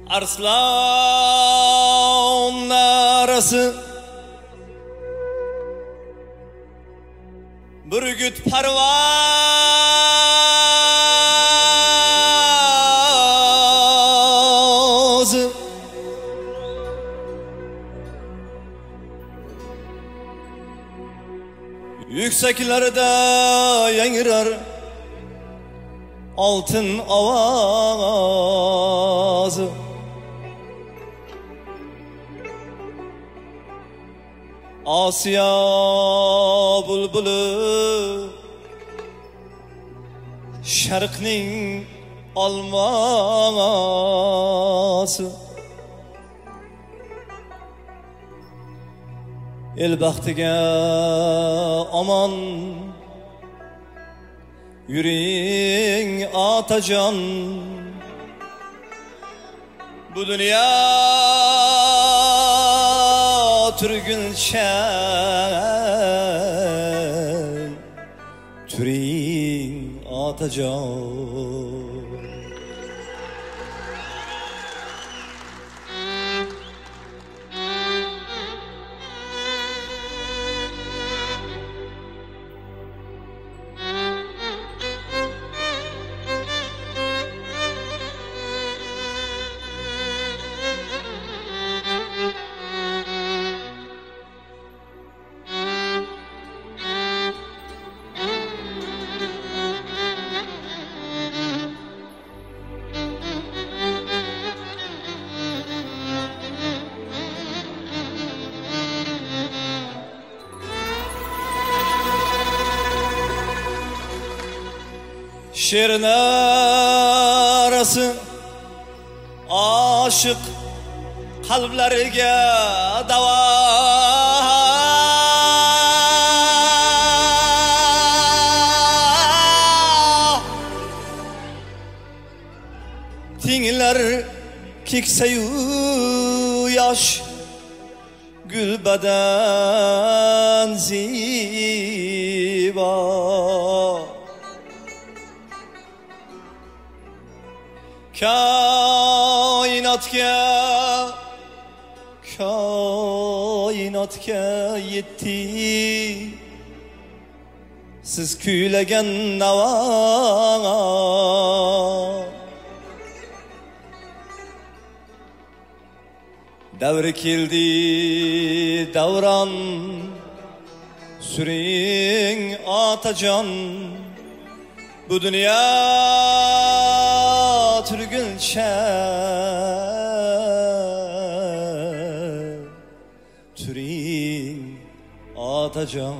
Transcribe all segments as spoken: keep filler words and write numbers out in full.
Arslan arası Bürgüt parvazı Yükseklerde yangrar altın avazı Asya bulbulu Şarkning alması El baxtiga aman Yüreğin atacan Bu dünya Türgünçe Türeğin atacan Şiirin arası aşık kalplerge dava Tinler kikseyu yaş gül beden ziba Kainatga Kainatga yetti Siz kuylagan nava Davri keldi davran Süring atacan Bu dünya Türgünçe Türeğin atacan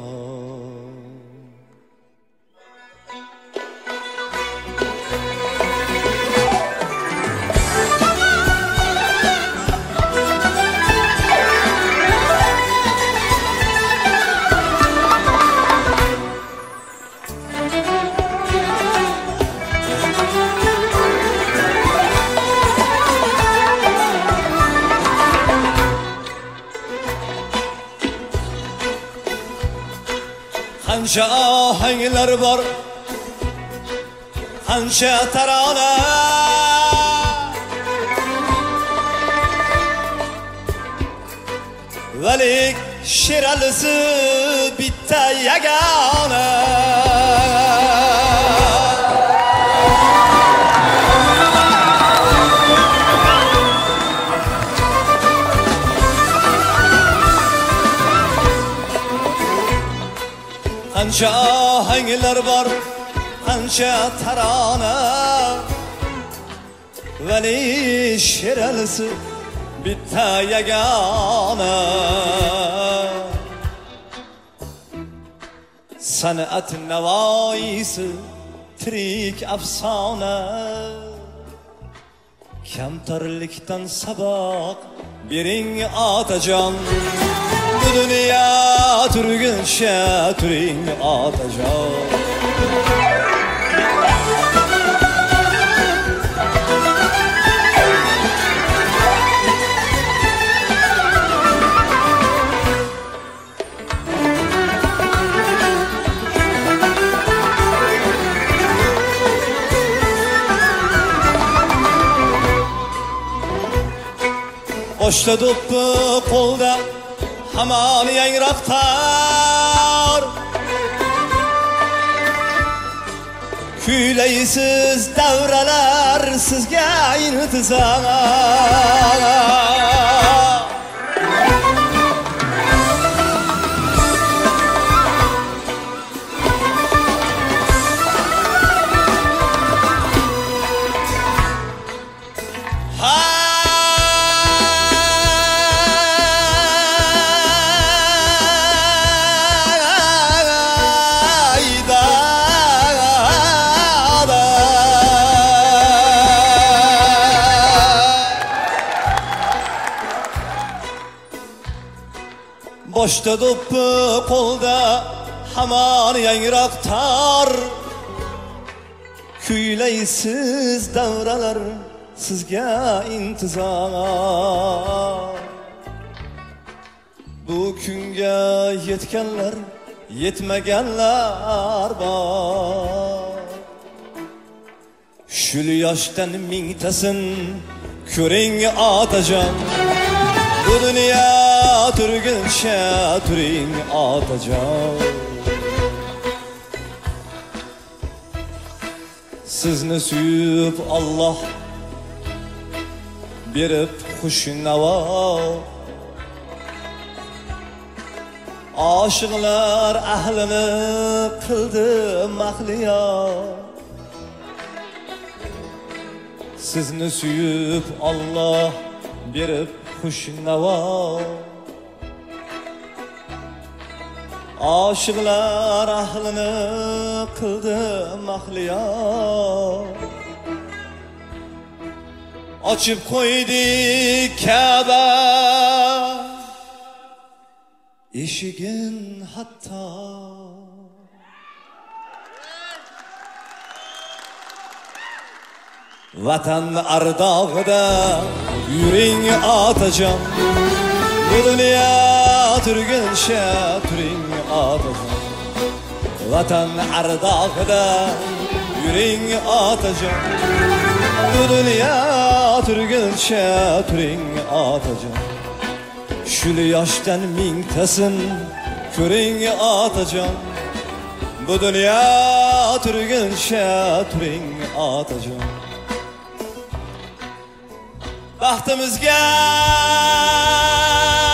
Qancha ahanglar bor qancha tarona Valik şiralisi bitta yagona Qancha ahanglar bor qancha tarona Vali şiralisi bitta yagona San'at navoisi tirik afsona Kamtarlikdan sabaq bering atajon Bu dünya turguncha turing atajon boshda do'ppi qo'lda hamon yangroqtar kuylaysiz davralar sizga intizor boshda do'ppi qo'lda hamon yangroqtar kuylaysiz davralar sizga intizor bu kunga yetganlar yetmaganlar bor shul yoshdan mingtasin ko'ring otajon bu dunyo turguncha turing otajon sizni suyib Allah berib xushnavo oshiqlar ahlini qildi mahliyo sizni suyib Allah berib xushnavo oshiqlar ahlini qildi mahliyo ochib qo'ydi Ka'ba eshigin hatto vatan ardog'ida yuring otajon bu dunyo turguncha turing otajon vatan ardog'ida yuring otajon bu dunyo turguncha turing otajon shul yoshdan mingtasin ko'ring otajon bu dunyo turguncha turing otajon baxtimizga